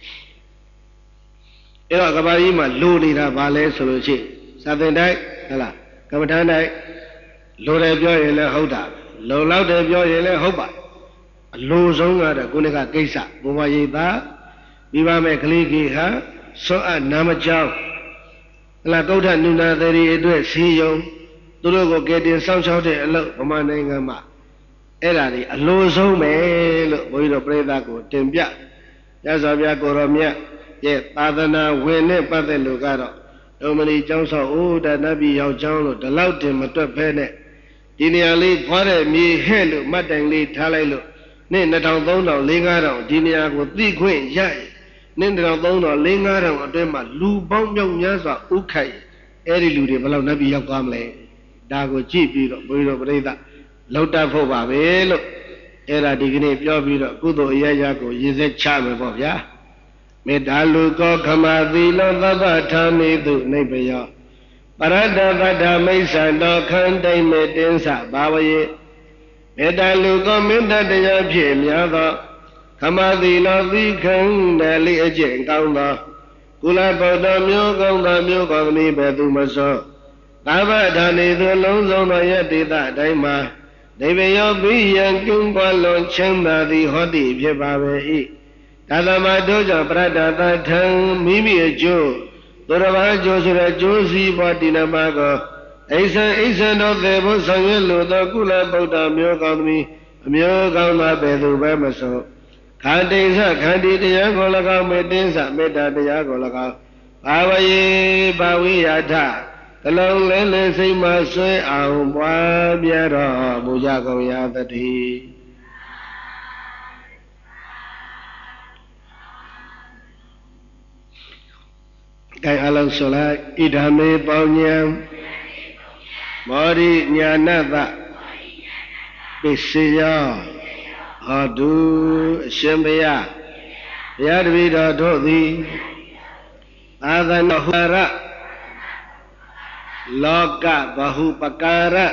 Ero Gabarima, Luni, Vale, Soluchi, Southern night, Ella, Kamatan night, Lore Bioyle Hoda, Low Loud Bioyle Hoba, Low Zonga, the Gunaga Gesa, Bumayita, Viva Mekaliki, ha, so a Namajao, La Gota Nuna, the address, see you, Durogo get in some sort of look for my name, Ella, a low zone, look, Boido Predago, Timbia, Yazavia Goromia. Yet, Adana, when it but the Lugaro, Domini Johnson, oh, that Nabi Yao John, the loud him at the penny. Diniali, Pore, me, Hello, Matangly, Talalo, Nin the town dono, Lingaro, Dinia with three queens, yay. Nin the town dono, Lingaro, Dema, Lu Bong Yong Yaza, Ukai, Eri Ludi, Below Nabi Yakamle, Dago Chipi, Budo Breda, Lota Foba, Velo, Era Digni, Yobito, Kudo Yayago, Yizek Charm of Ya. Medaluko Kamadilo Labatami do Nebaya. Parada Vada Mesa no Kande Medensa Bawaye. Medaluko Menda de Yapim Yava. Kamadilo Vikan Dali Ajen Ganga. Kula Boda Myogonda Myogami Bedumaso. Lavadani the Lonzo Yatida Daima. Devayo Biyan Kumbalon Chenda the Hodi Pibawe. Adama Doja Prada Tang Mimi Joe, Dorava Joseph Josie Batinamago, Asa Asa no Devo Sangelo, the Kula Boda Myogami, Myo Gama Bedu Bamaso Kandi Sa Kandi Dia Golaka Medinsa Meda Dia Golaka Bawaye Bawi Yata Kalong Lele Sima Sui Aum Bwa Biara Buja Gawya Tati Kai Alang Sola Idame Paunyam Mori Nyanata Bisiya Hadu Shimbaya Yadvida Dodi Adana Hara Loka Bahupakara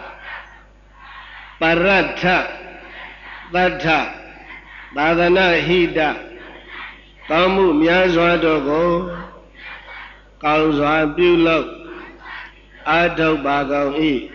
Paratha Tata Badana Hida Kamu Myazwa Dogo Kauzwa Bulok Ado Bagong E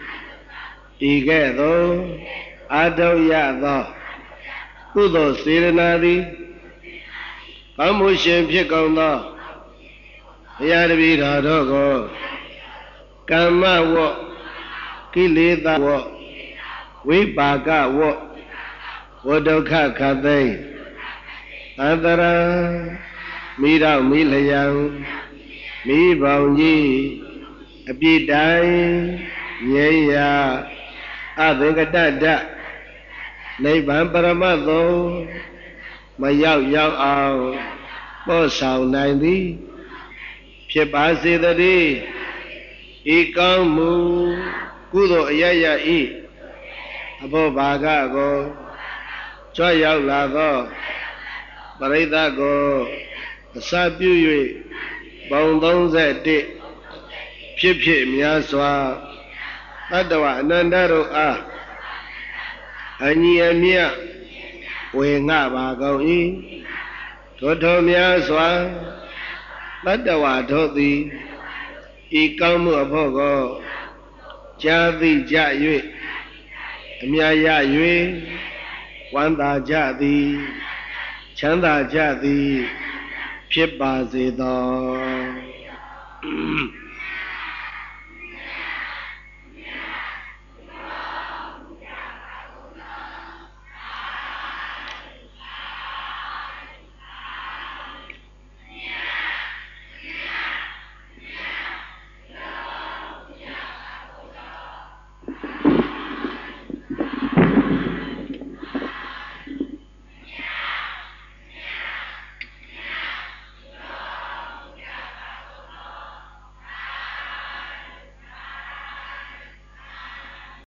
Igedo Ado Yado Kudo Siranadi Kamushin Pikondo Yadvida Dogo Kama Wo Kilita Wo Vipaga Wo Wodoka Kade Andara Mira Milayang Mi Bangji Abidai Yeya Adengada Niban Paramado Mayao Yao Ao Bo Sao Nandi Pipasi Dadi Ikamu Kudo Yaya E Abo Baga Go Choi Yao Lago Parida Go Sabu Yui Bong Dong Zeti Pip Pip Miaswa Adawa Nandaro A Anya Mia Wenga Bago E Toto Miaswa Adawa Toti Ikamu Abogo Jadi Jayue Miaya Yue Wanda Jadi Chanda Jadi Pip Bazido